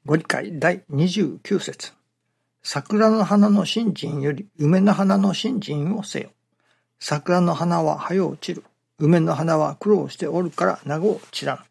ご理解第29節。桜の花の新人より梅の花の新人をせよ。桜の花は早う散る。梅の花は苦労しておるから長う散らん。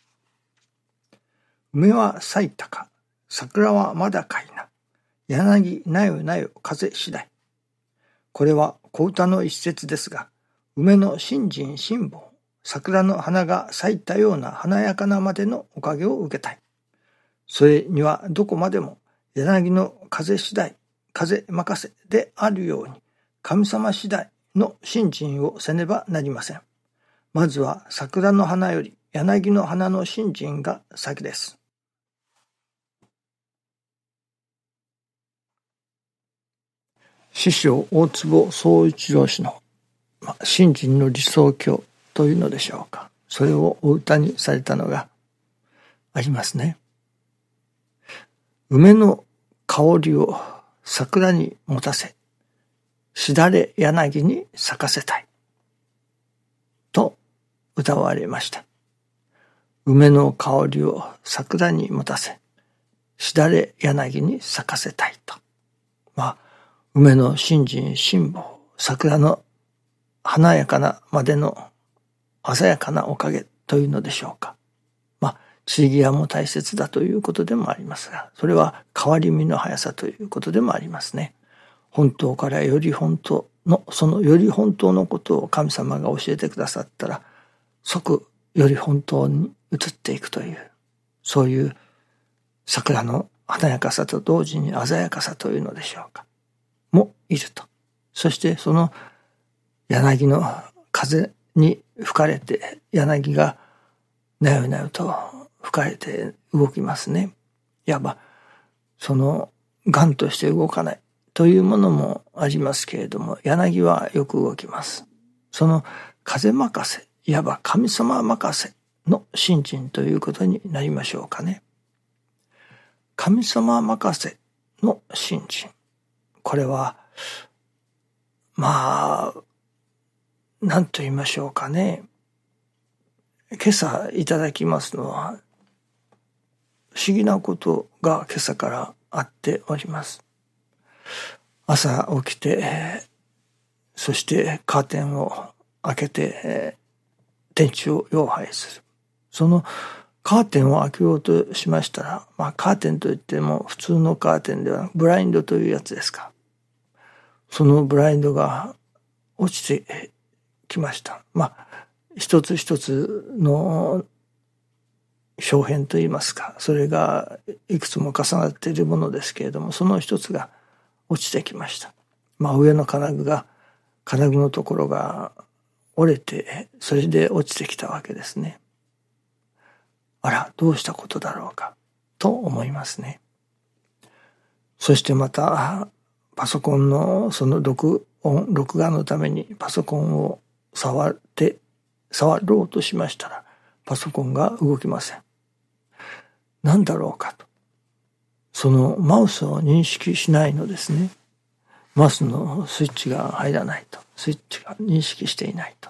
梅は咲いたか。桜はまだかいな。柳なよなよ風次第。これは小歌の一節ですが、梅の新人新房、桜の花が咲いたような華やかなまでのおかげを受けたい。それにはどこまでも柳の風次第、風任せであるように、神様次第の新人をせねばなりません。まずは桜の花より柳の花の新人が先です。師匠大坪宗一郎氏の新人の理想郷というのでしょうか。それをお歌にされたのがありますね。梅の香りを桜に持たせ、しだれ柳に咲かせたいと歌われました。梅の香りを桜に持たせ、しだれ柳に咲かせたいと。梅の新人新房、桜の華やかなまでの鮮やかなおかげというのでしょうか。散り際も大切だということでもありますが、それは変わり身の速さということでもありますね。本当からより本当の、そのより本当のことを神様が教えてくださったら、即より本当に移っていくという、そういう桜の華やかさと同時に鮮やかさというのでしょうか。もいると。そしてその柳の風に吹かれて、柳がなよなよと吹かれて動きますね。いわばその頑として動かないというものもありますけれども、柳はよく動きます。その風任せ、いわば神様任せの新人ということになりましょうかね。神様任せの新人。これは何と言いましょうかね。今朝いただきますのは不思議なことが今朝からあっております。朝起きて、そしてカーテンを開けて天地を仰拝する。そのカーテンを開けようとしましたら、カーテンといっても普通のカーテンではブラインドというやつですか。そのブラインドが落ちてきました。一つ一つの小片といいますか、それがいくつも重なっているものですけれども、その一つが落ちてきました。上の金具のところが折れて、それで落ちてきたわけですね。あら、どうしたことだろうかと思いますね。そしてまたパソコンのその録画のためにパソコンを触ろうとしましたら、パソコンが動きません。何だろうかと。そのマウスを認識しないのですね。マウスのスイッチが入らないと。スイッチが認識していないと。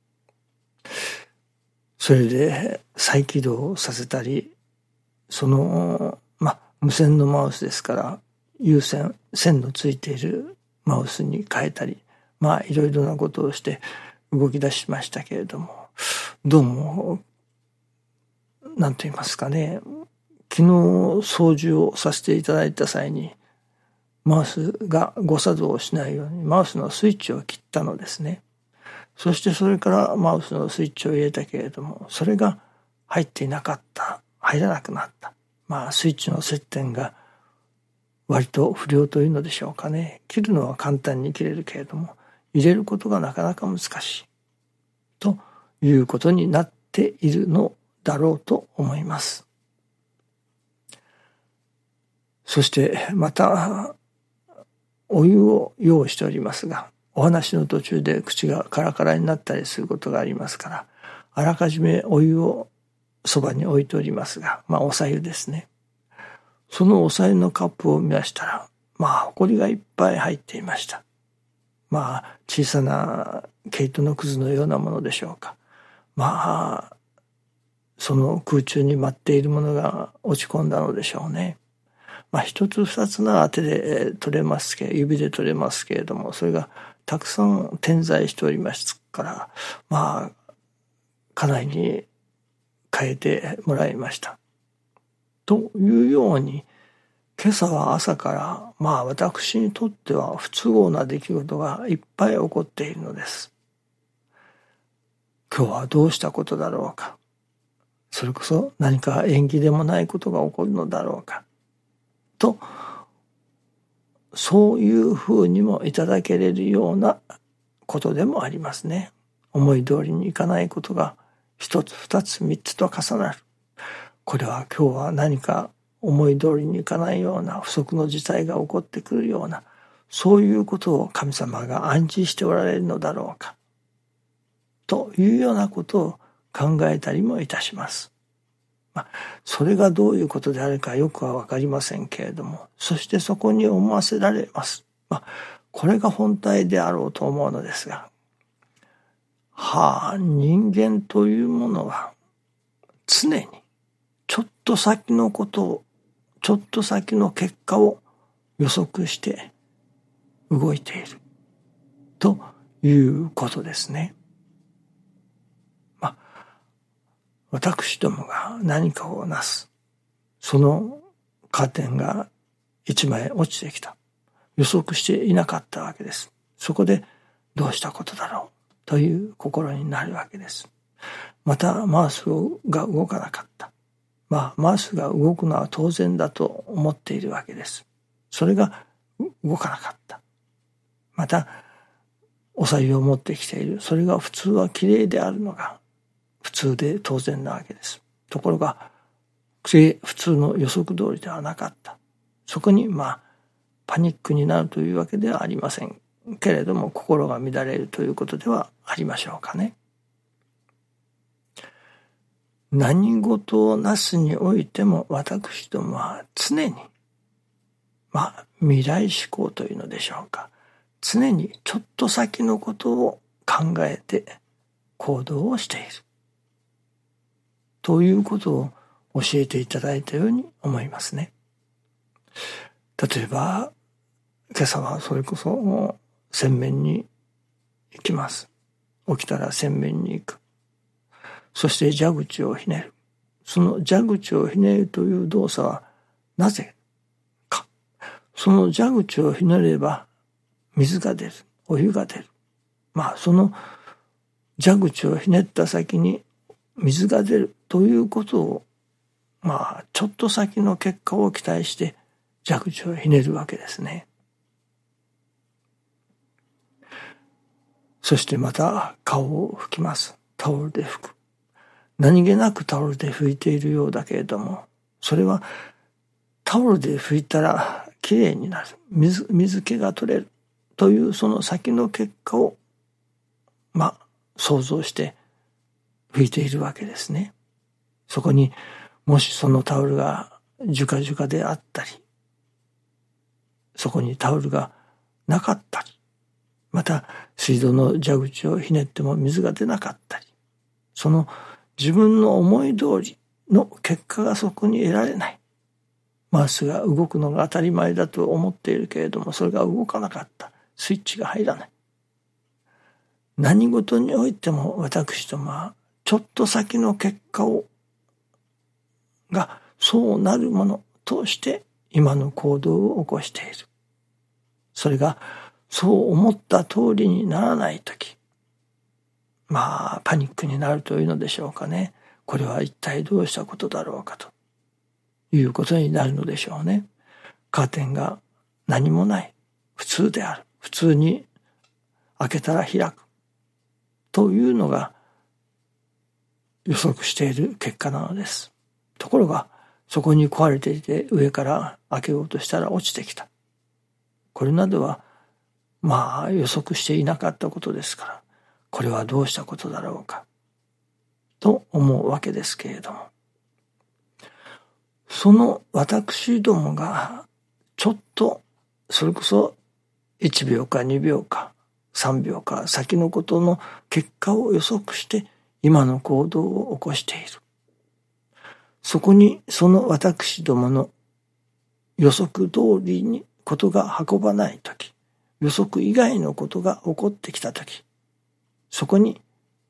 それで再起動させたり、その無線のマウスですから有線のついているマウスに変えたり、いろいろなことをして動き出しましたけれども、どうも何と言いますかね、昨日掃除をさせていただいた際にマウスが誤作動をしないようにマウスのスイッチを切ったのですね。そしてそれからマウスのスイッチを入れたけれども、それが入っていなかった、入らなくなった。スイッチの接点が割と不良というのでしょうかね。切るのは簡単に切れるけれども、入れることがなかなか難しいということになっているのだろうと思います。そしてまたお湯を用意しておりますが、お話の途中で口がカラカラになったりすることがありますから、あらかじめお湯をそばに置いておりますが、お白湯ですね。そのお白湯のカップを見ましたら、埃がいっぱい入っていました。小さな毛糸のくずのようなものでしょうか。 その空中に舞っているものが落ち込んだのでしょうね。一つ二つなら手で取れますけど、指で取れますけれども、それがたくさん点在しておりますから、家内に変えてもらいました。というように、今朝は朝から私にとっては不都合な出来事がいっぱい起こっているのです。今日はどうしたことだろうか。それこそ何か縁起でもないことが起こるのだろうか。と、そういうふうにもいただけれるようなことでもありますね。思い通りにいかないことが一つ二つ三つと重なる。これは今日は何か思い通りにいかないような不測の事態が起こってくるような、そういうことを神様が暗示しておられるのだろうか。というようなことを考えたりもいたします。それがどういうことであるかよくはわかりませんけれども、そしてそこに思わせられます。これが本体であろうと思うのですが、人間というものは常にちょっと先のことを、ちょっと先の結果を予測して動いているということですね。私どもが何かをなす。そのカーテンが一枚落ちてきた。予測していなかったわけです。そこでどうしたことだろうという心になるわけです。またマウスが動かなかった。マウスが動くのは当然だと思っているわけです。それが動かなかった。またお白湯を持ってきている。それが普通はきれいであるのが普通で当然なわけです。ところが普通の予測通りではなかった。そこにパニックになるというわけではありませんけれども、心が乱れるということではありましょうかね。何事をなすにおいても私どもは常に未来志向というのでしょうか、常にちょっと先のことを考えて行動をしているということを教えていただいたように思いますね。例えば今朝はそれこそ洗面に行きます。起きたら洗面に行く。そして蛇口をひねる。その蛇口をひねるという動作はなぜか。その蛇口をひねれば水が出る、お湯が出る。その蛇口をひねった先に水が出るということをちょっと先の結果を期待して蛇口をひねるわけですね。そしてまた顔を拭きます。タオルで拭く。何気なくタオルで拭いているようだけれども、それはタオルで拭いたらきれいになる。水気が取れるというその先の結果を想像して拭いているわけですね。そこにもしそのタオルがジュカジュカであったり、そこにタオルがなかったり、また水道の蛇口をひねっても水が出なかったり、その自分の思い通りの結果がそこに得られない。マウスが動くのが当たり前だと思っているけれども、それが動かなかった。スイッチが入らない。何事においても私どもはちょっと先の結果がそうなるものとして今の行動を起こしている。それがそう思った通りにならないとき、パニックになるというのでしょうかね。これは一体どうしたことだろうかということになるのでしょうね。カーテンが何もない。普通である。普通に開けたら開く。というのが予測している結果なのです。ところが、そこに壊れていて上から開けようとしたら落ちてきた。これなどは、予測していなかったことですから、これはどうしたことだろうか、と思うわけですけれども。その私どもが、ちょっと、それこそ1秒か2秒か3秒か先のことの結果を予測して、今の行動を起こしている。 そこにその私どもの予測通りにことが運ばないとき、予測以外のことが起こってきたとき、そこに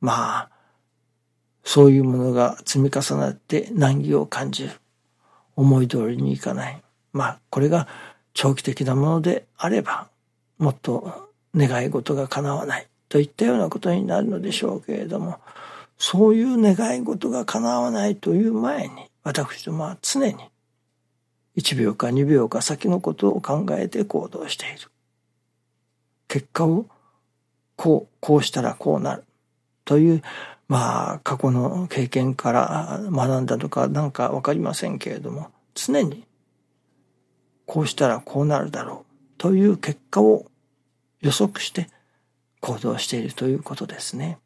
そういうものが積み重なって難儀を感じる。思い通りにいかない。これが長期的なものであれば、もっと願い事が叶わないといったようなことになるのでしょうけれども、そういう願い事が叶わないという前に、私どもは常に1秒か2秒か先のことを考えて行動している。結果をこうしたらこうなるという、過去の経験から学んだとかなんかわかりませんけれども、常にこうしたらこうなるだろうという結果を予測して行動しているということですね。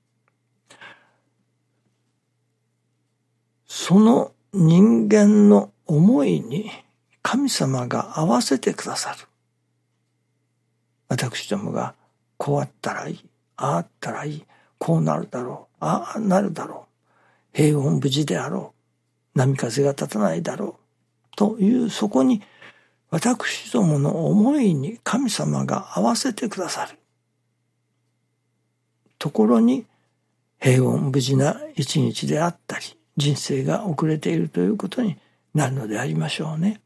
その人間の思いに神様が合わせてくださる。私どもがこうあったらいい、ああったらいい、こうなるだろう、ああなるだろう、平穏無事であろう、波風が立たないだろうという、そこに私どもの思いに神様が合わせてくださるところに、平穏無事な一日であったり人生が遅れているということになるのでありましょうね。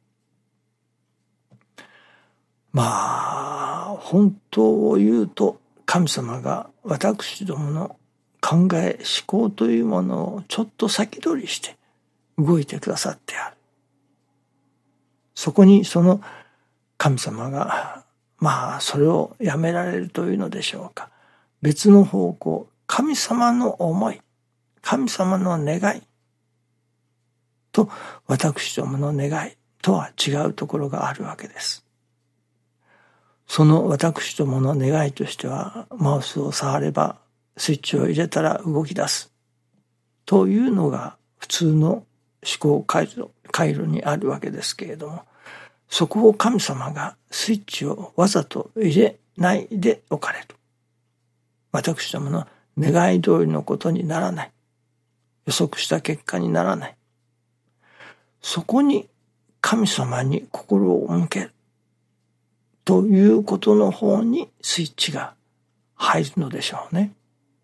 本当を言うと、神様が私どもの考え思考というものをちょっと先取りして動いてくださってある。そこにその神様がそれをやめられるというのでしょうか。別の方向、神様の思い、神様の願いと私どもの願いとは違うところがあるわけです。その私どもの願いとしては、マウスを触ればスイッチを入れたら動き出すというのが普通の思考回路にあるわけですけれども、そこを神様がスイッチをわざと入れないでおかれる。私どもの願い通りのことにならない。予測した結果にならない。そこに神様に心を向けるということの方にスイッチが入るのでしょうね。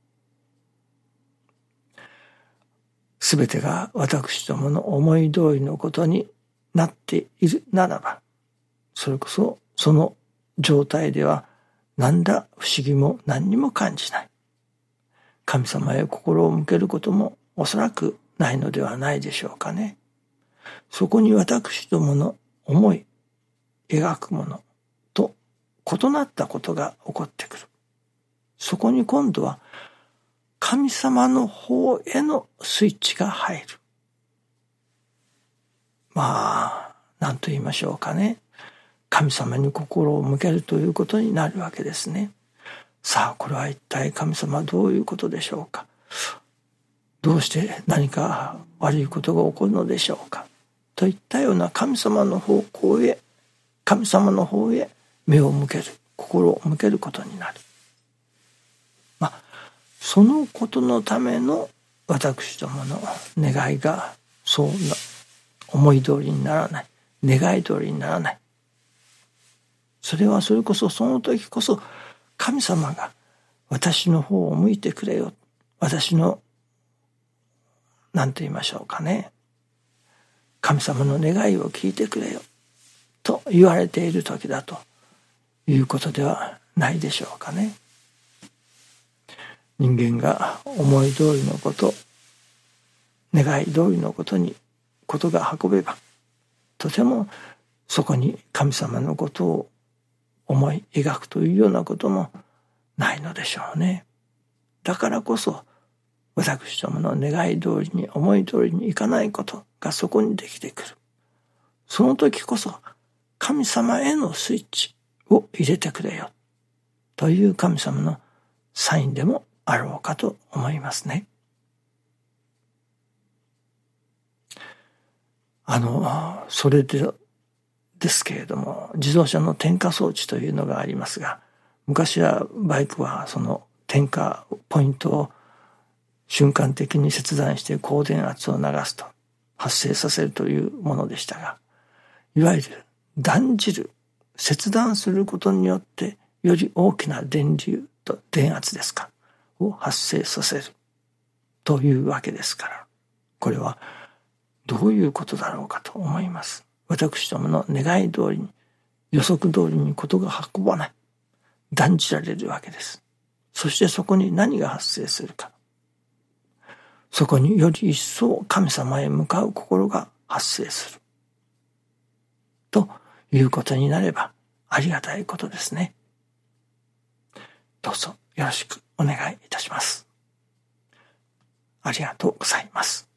すべてが私どもの思い通りのことになっているならば、それこそその状態では何ら不思議も何にも感じない。神様へ心を向けることもおそらくないのではないでしょうかね。そこに私どもの思い、描くものと異なったことが起こってくる。そこに今度は神様の方へのスイッチが入る。何と言いましょうかね。神様に心を向けるということになるわけですね。さあ、これは一体神様はどういうことでしょうか。どうして何か悪いことが起こるのでしょうか。といったような神様の方向へ、神様の方へ目を向ける、心を向けることになる。そのことのための私どもの願いがそうな思い通りにならない、願い通りにならない。それはそれこそその時こそ神様が私の方を向いてくれよ。私の何と言いましょうかね。神様の願いを聞いてくれよと言われている時だということではないでしょうかね。人間が思い通りのこと、願い通りのことにことが運べば、とてもそこに神様のことを思い描くというようなこともないのでしょうね。だからこそ私どもの願い通りに思い通りにいかないことがそこにできてくる。その時こそ神様へのスイッチを入れてくれよという神様のサインでもあろうかと思いますね。それですけれども、自動車の点火装置というのがありますが、昔はバイクはその点火ポイントを瞬間的に切断して高電圧を流すと発生させるというものでしたが、いわゆる断じる、切断することによってより大きな電流と電圧ですかを発生させるというわけですから、これはどういうことだろうかと思います。私どもの願い通りに、予測通りにことが運ばない、断じられるわけです。そしてそこに何が発生するか、そこにより一層神様へ向かう心が発生するということになればありがたいことですね。どうぞよろしくお願いいたします。ありがとうございます。